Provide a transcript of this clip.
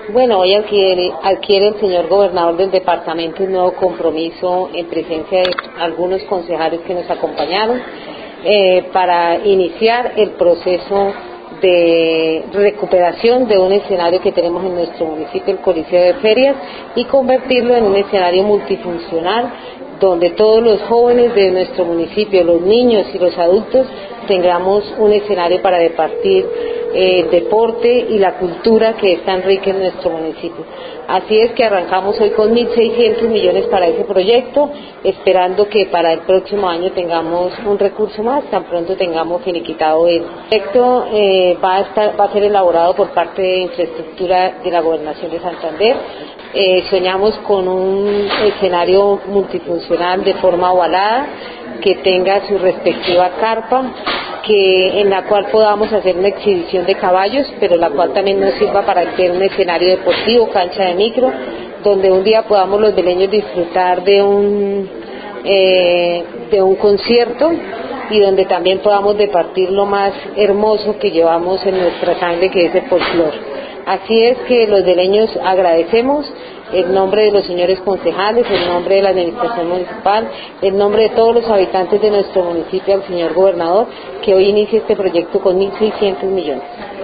Bueno, hoy adquiere el señor gobernador del departamento un nuevo compromiso en presencia de algunos concejales que nos acompañaron para iniciar el proceso de recuperación de un escenario que tenemos en nuestro municipio, el Coliseo de Ferias, y convertirlo en un escenario multifuncional donde todos los jóvenes de nuestro municipio, los niños y los adultos, tengamos un escenario para departir el deporte y la cultura que es tan rica en nuestro municipio. Así es que arrancamos hoy con 1.600 millones para ese proyecto, esperando que para el próximo año tengamos un recurso más, tan pronto tengamos finiquitado el proyecto. Va a ser elaborado por parte de Infraestructura de la Gobernación de Santander. Soñamos con un escenario multifuncional de forma ovalada, que tenga su respectiva carpa, en la cual podamos hacer una exhibición de caballos, pero la cual también nos sirva para hacer un escenario deportivo, cancha de micro, donde un día podamos los veleños disfrutar de un concierto y donde también podamos departir lo más hermoso que llevamos en nuestra sangre, que es el folclore. Así es que los veleños agradecemos en nombre de los señores concejales, en nombre de la administración municipal, en nombre de todos los habitantes de nuestro municipio al señor gobernador, que hoy inicie este proyecto con 1.600 millones.